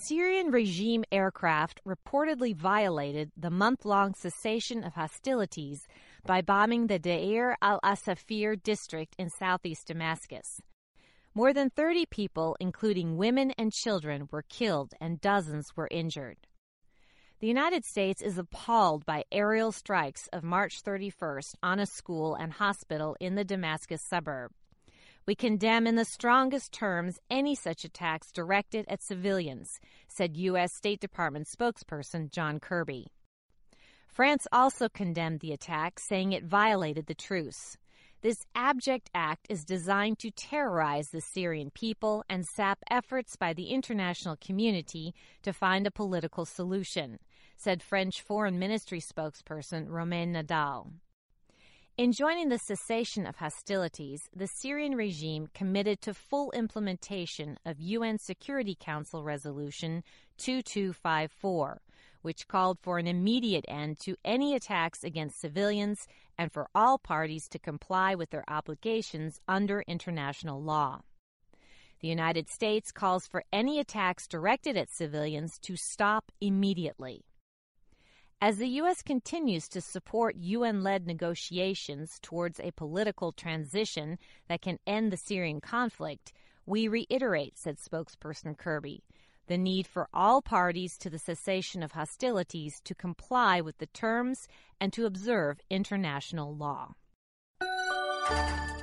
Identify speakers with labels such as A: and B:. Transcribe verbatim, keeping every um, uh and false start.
A: Syrian regime aircraft reportedly violated the month-long cessation of hostilities by bombing the Deir al-Asafir district in southeast Damascus. More than thirty people, including women and children, were killed and dozens were injured. The United States is appalled by aerial strikes of March thirty-first on a school and hospital in the Damascus suburb. We condemn in the strongest terms any such attacks directed at civilians, said U S State Department spokesperson John Kirby. France also condemned the attack, saying it violated the truce. This abject act is designed to terrorize the Syrian people and sap efforts by the international community to find a political solution, said French Foreign Ministry spokesperson Romain Nadal. In joining the cessation of hostilities, the Syrian regime committed to full implementation of U N Security Council Resolution two two five four, which called for an immediate end to any attacks against civilians and for all parties to comply with their obligations under international law. The United States calls for any attacks directed at civilians to stop immediately. As the U S continues to support U N-led negotiations towards a political transition that can end the Syrian conflict, we reiterate, said spokesperson Kirby, the need for all parties to the cessation of hostilities to comply with the terms and to observe international law.